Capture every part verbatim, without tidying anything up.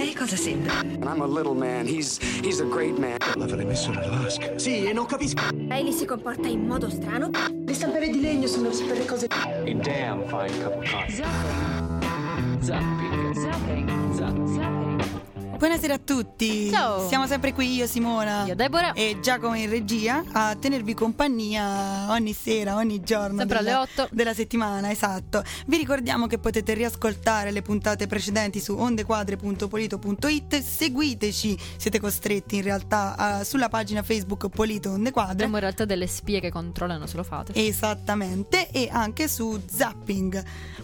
lei cosa sembra? I'm a little man, he's he's a great man. L'avrei messo nella vasca. Sì, e non capisco. Hailey si comporta in modo strano. Le stampelle di legno sono per le cose. A damn fine cup of coffee. Zapping. Zapping. Zapping. Zapping. Zapping. Buonasera a tutti. Ciao. Siamo sempre qui, io Simona, Io Deborah e Giacomo in regia, a tenervi compagnia ogni sera, ogni giorno sempre della, alle otto della settimana, esatto. Vi ricordiamo che potete riascoltare le puntate precedenti su ondequadre punto polito punto it. Seguiteci, siete costretti in realtà, uh, sulla pagina Facebook Polito Ondequadre. Siamo in realtà delle spie che controllano se lo fate. Esattamente, e anche su Zapping.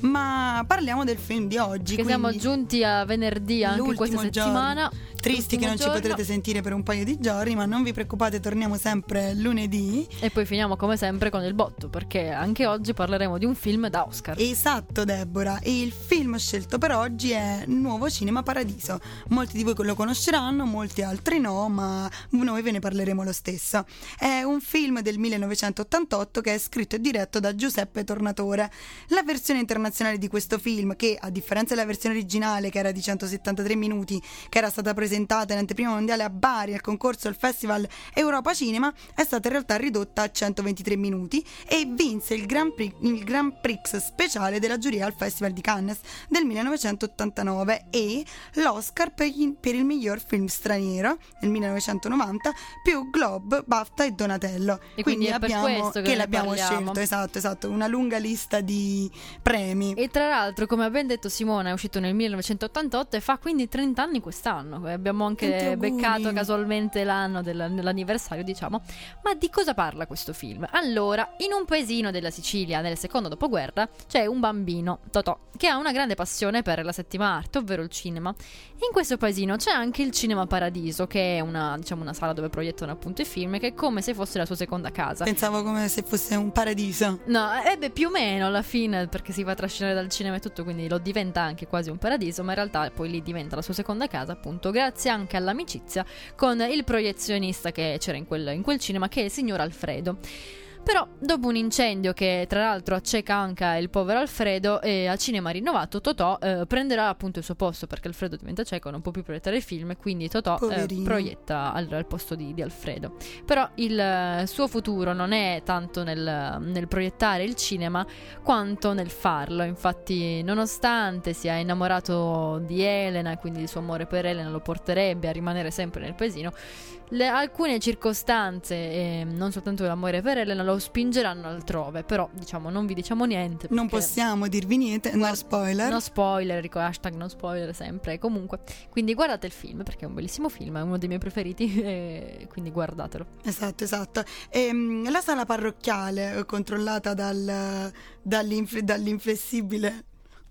Ma parliamo del film di oggi, Che siamo giunti a venerdì anche questa settimana. Tristi che non giorno. ci potrete sentire per un paio di giorni, ma non vi preoccupate, torniamo sempre lunedì. E poi finiamo come sempre con il botto, perché anche oggi parleremo di un film da Oscar. Esatto, Deborah, e il film scelto per oggi è Nuovo Cinema Paradiso. Molti di voi lo conosceranno, molti altri no, ma noi ve ne parleremo lo stesso. È un film del millenovecentottantotto che è scritto e diretto da Giuseppe Tornatore. La versione internazionale di questo film, che a differenza della versione originale, che era di centosettantatré minuti, che era stata presentata in anteprima mondiale a Bari al concorso al Festival Europa Cinema, è stata in realtà ridotta a centoventitré minuti e vinse il Grand Prix, il Grand Prix speciale della giuria al Festival di Cannes del millenovecentottantanove e l'Oscar per, gli, per il miglior film straniero nel millenovecentonovanta, più Globe, BAFTA e Donatello. E quindi, quindi è abbiamo, per questo che, che l'abbiamo parliamo. scelto, esatto, esatto, una lunga lista di premi. E tra l'altro, come ha ben detto Simona, è uscito nel millenovecentottantotto e fa quindi trenta anni quest'anno. Abbiamo anche beccato casualmente l'anno dell'anniversario, diciamo. Ma di cosa parla questo film? Allora, in un paesino della Sicilia nel secondo dopoguerra c'è un bambino, Totò, che ha una grande passione per la settima arte, ovvero il cinema. In questo paesino c'è anche il Cinema Paradiso, che è una, diciamo, una sala dove proiettano appunto i film, che è come se fosse la sua seconda casa. Pensavo come se fosse un paradiso. No, eh beh, più o meno alla fine, perché si fa trascinare dal cinema e tutto, quindi lo diventa anche quasi un paradiso, ma in realtà poi lì diventa la sua seconda casa, appunto, grazie anche all'amicizia con il proiezionista che c'era in quel, in quel cinema, che è il signor Alfredo. Però dopo un incendio che tra l'altro acceca anche il povero Alfredo, e al cinema rinnovato Totò eh, prenderà appunto il suo posto, perché Alfredo diventa cieco e non può più proiettare il film, e quindi Totò eh, proietta al, al posto di, di Alfredo. Però il eh, suo futuro non è tanto nel, nel proiettare il cinema quanto nel farlo. Infatti, nonostante sia innamorato di Elena, quindi il suo amore per Elena lo porterebbe a rimanere sempre nel paesino, le, alcune circostanze, eh, non soltanto l'amore per Elena, lo spingeranno altrove. Però diciamo non vi diciamo niente, non possiamo dirvi niente, no spoiler. No spoiler, ricordo, hashtag no spoiler sempre. Comunque, quindi guardate il film, perché è un bellissimo film, è uno dei miei preferiti, e quindi guardatelo. Esatto, esatto. E, la sala parrocchiale, controllata dal, dall'inf- dall'inflessibile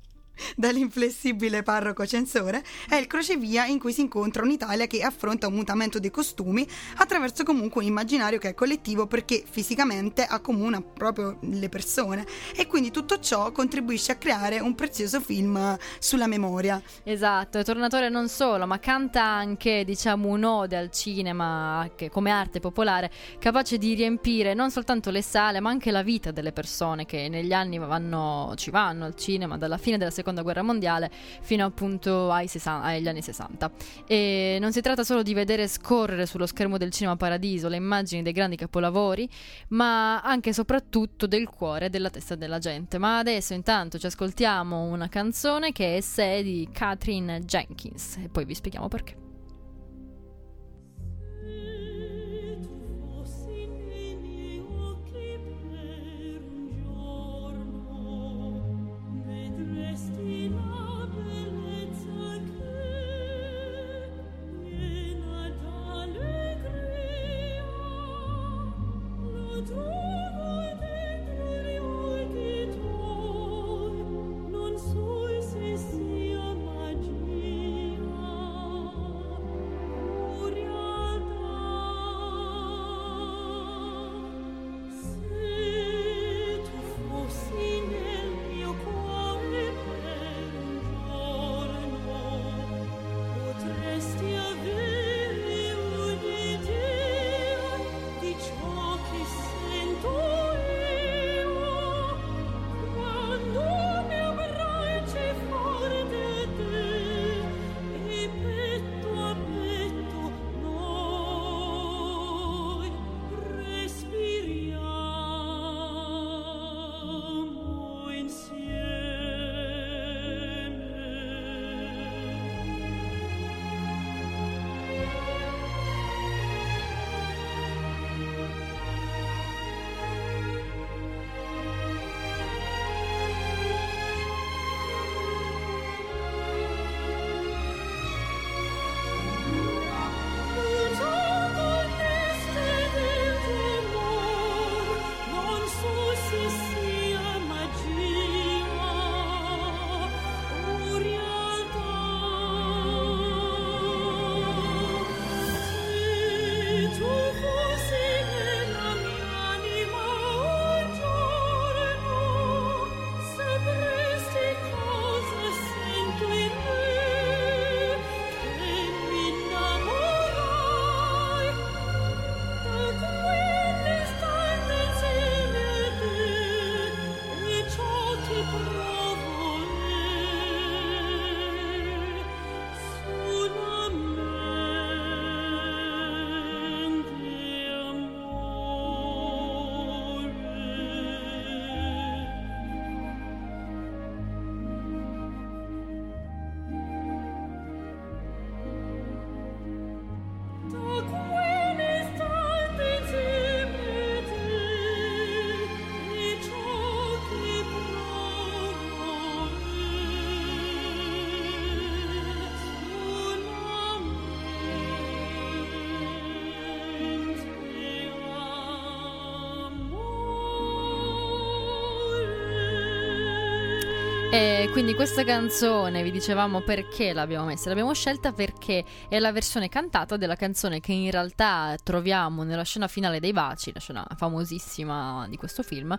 dall'inflessibile parroco censore, è il crocevia in cui si incontra un'Italia che affronta un mutamento dei costumi attraverso comunque un immaginario che è collettivo, perché fisicamente accomuna proprio le persone, e quindi tutto ciò contribuisce a creare un prezioso film sulla memoria. Esatto, e Tornatore non solo, ma canta anche, diciamo, un'ode al cinema che, come arte popolare, capace di riempire non soltanto le sale ma anche la vita delle persone che negli anni vanno, ci vanno al cinema, dalla fine della seconda guerra mondiale fino appunto ai sessanta, agli anni sessanta. E non si tratta solo di vedere scorrere sullo schermo del Cinema Paradiso le immagini dei grandi capolavori, ma anche e soprattutto del cuore e della testa della gente. Ma adesso intanto ci ascoltiamo una canzone che è Se di Katherine Jenkins e poi vi spieghiamo perché. Non so se sia magia E quindi questa canzone, vi dicevamo perché l'abbiamo messa. L'abbiamo scelta perché è la versione cantata della canzone che in realtà troviamo nella scena finale dei baci, la scena famosissima di questo film,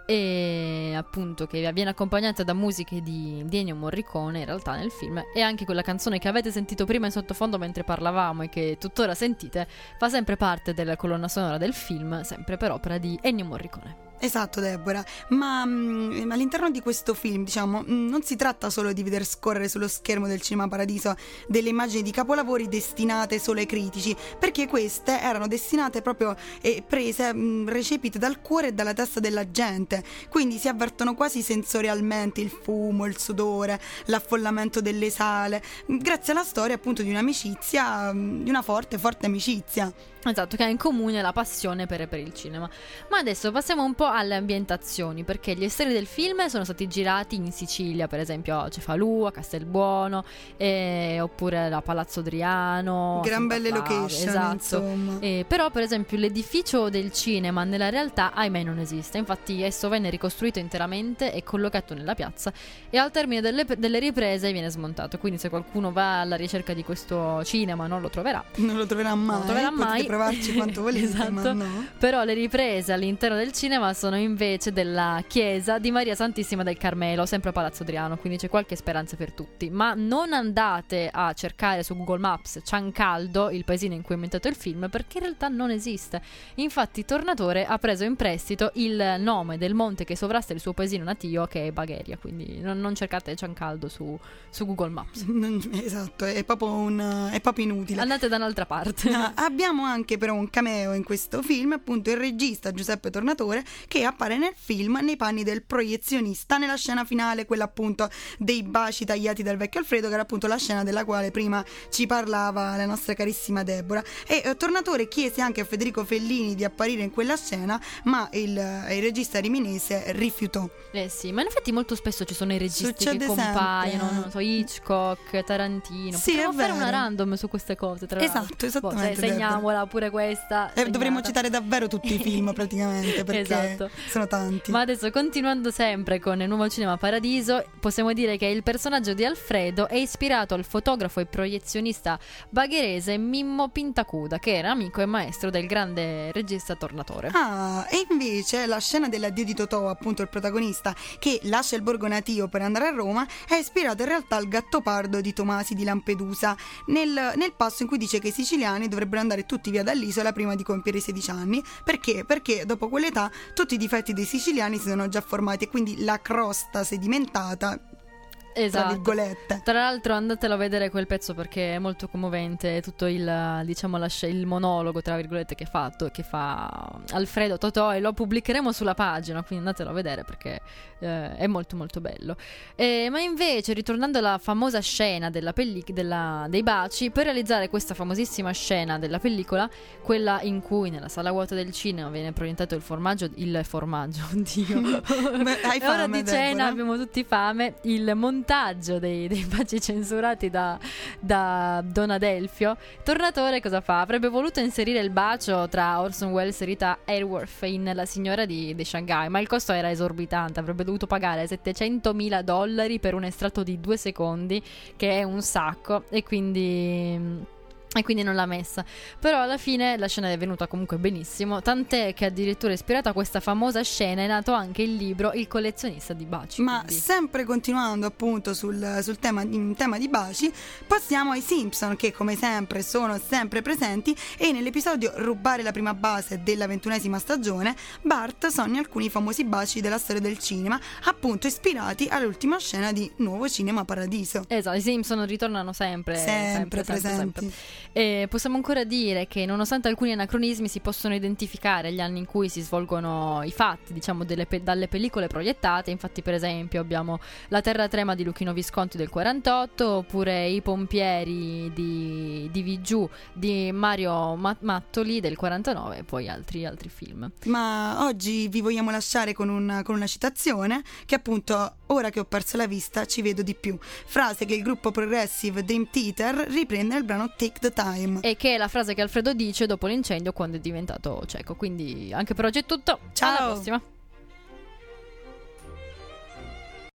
e appunto che viene accompagnata da musiche di, di Ennio Morricone in realtà nel film. E anche quella canzone che avete sentito prima in sottofondo mentre parlavamo e che tuttora sentite fa sempre parte della colonna sonora del film, sempre per opera di Ennio Morricone. Esatto, Deborah, ma mh, all'interno di questo film, diciamo, mh, non si tratta solo di veder scorrere sullo schermo del Cinema Paradiso delle immagini di capolavori destinate solo ai critici, perché queste erano destinate proprio e prese, mh, recepite dal cuore e dalla testa della gente, quindi si avvertono quasi sensorialmente il fumo, il sudore, l'affollamento delle sale, grazie alla storia appunto di un'amicizia, mh, di una forte, forte amicizia. Esatto, che ha in comune la passione per, per il cinema. Ma adesso passiamo un po' alle ambientazioni, perché gli esteri del film sono stati girati in Sicilia, per esempio a Cefalù, a Castelbuono, eh, oppure a Palazzo Adriano, gran belle Flavia, location, esatto. Insomma. Eh, però per esempio l'edificio del cinema nella realtà ahimè non esiste, infatti esso venne ricostruito interamente e collocato nella piazza, e al termine delle, delle riprese viene smontato, quindi se qualcuno va alla ricerca di questo cinema non lo troverà. Non lo troverà mai, non lo troverà mai. Potete provarci quanto volete, esatto. Ma no. Però le riprese all'interno del cinema sono invece della chiesa di Maria Santissima del Carmelo, sempre a Palazzo Adriano, quindi c'è qualche speranza per tutti. Ma non andate a cercare su Google Maps Ciancaldo, il paesino in cui è ambientato il film, perché in realtà non esiste. Infatti Tornatore ha preso in prestito il nome del monte che sovrasta il suo paesino natio, che è Bagheria, quindi non, non cercate Ciancaldo su, su Google Maps. Esatto, è proprio, un, è proprio inutile. Andate da un'altra parte. No, abbiamo anche però un cameo in questo film, appunto il regista Giuseppe Tornatore, che appare nel film nei panni del proiezionista nella scena finale, quella appunto dei baci tagliati dal vecchio Alfredo, che era appunto la scena della quale prima ci parlava la nostra carissima Deborah. E eh, Tornatore chiese anche a Federico Fellini di apparire in quella scena, ma il, il regista riminese rifiutò. Eh sì, ma in effetti molto spesso ci sono i registi Succede che compaiono, sempre. non so, Hitchcock, Tarantino. Sì, Potremmo è fare vero. una random su queste cose, tra Esatto, l'altro. esattamente, Boh, se- segniamola pure questa. Eh, dovremmo segnata. citare davvero tutti i film praticamente, perché Esatto. sono tanti. Ma adesso, continuando sempre con il Nuovo Cinema Paradiso, possiamo dire che il personaggio di Alfredo è ispirato al fotografo e proiezionista bagherese Mimmo Pintacuda, che era amico e maestro del grande regista Tornatore. Ah, e invece la scena dell'addio di Totò, appunto il protagonista, che lascia il borgo natio per andare a Roma, è ispirata in realtà al Gattopardo di Tomasi di Lampedusa, nel, nel passo in cui dice che i siciliani dovrebbero andare tutti via dall'isola prima di compiere i sedici anni. Perché? Perché dopo quell'età tutti i difetti dei siciliani si sono già formati e quindi la crosta sedimentata, Esatto. tra virgolette. Tra l'altro andatelo a vedere quel pezzo perché è molto commovente, tutto il, diciamo, la, il monologo tra virgolette che fa, che fa Alfredo Totò, e lo pubblicheremo sulla pagina, quindi andatelo a vedere perché eh, è molto molto bello. Eh, ma invece, ritornando alla famosa scena della pellic- della, dei baci, per realizzare questa famosissima scena della pellicola, quella in cui nella sala vuota del cinema viene proiettato il formaggio, il formaggio, oddio, Beh, hai ora fame, di cena Deborah? abbiamo tutti fame, il montaggio dei, dei baci censurati da, da Don Adelfio. Tornatore cosa fa? Avrebbe voluto inserire il bacio tra Orson Welles e Rita Hayworth in La signora di, di Shanghai, ma il costo era esorbitante, avrebbe dovuto pagare settecentomila dollari per un estratto di due secondi, che è un sacco, e quindi... e quindi non l'ha messa. Però alla fine la scena è venuta comunque benissimo, tant'è che addirittura ispirato a questa famosa scena è nato anche il libro Il collezionista di baci. Ma quindi... sempre continuando appunto sul, sul tema, in tema di baci, passiamo ai Simpson, che come sempre sono sempre presenti, e nell'episodio Rubare la prima base della ventunesima stagione Bart sogna alcuni famosi baci della storia del cinema, appunto ispirati all'ultima scena di Nuovo Cinema Paradiso. Esatto, i Simpson ritornano sempre Sempre, sempre, presenti. sempre, sempre. E possiamo ancora dire che nonostante alcuni anacronismi si possono identificare gli anni in cui si svolgono i fatti, diciamo, delle pe- dalle pellicole proiettate. Infatti, per esempio, abbiamo La terra trema di Luchino Visconti del quarantotto, oppure I pompieri di, di Vigiù di Mario Mattoli del quarantanove, e poi altri, altri film. Ma oggi vi vogliamo lasciare con una, con una citazione che appunto: ora che ho perso la vista ci vedo di più, frase che il gruppo progressive Dream Theater riprende nel brano Take the Time, e che è la frase che Alfredo dice dopo l'incendio quando è diventato cieco. Quindi anche per oggi è tutto. Ciao. Alla prossima.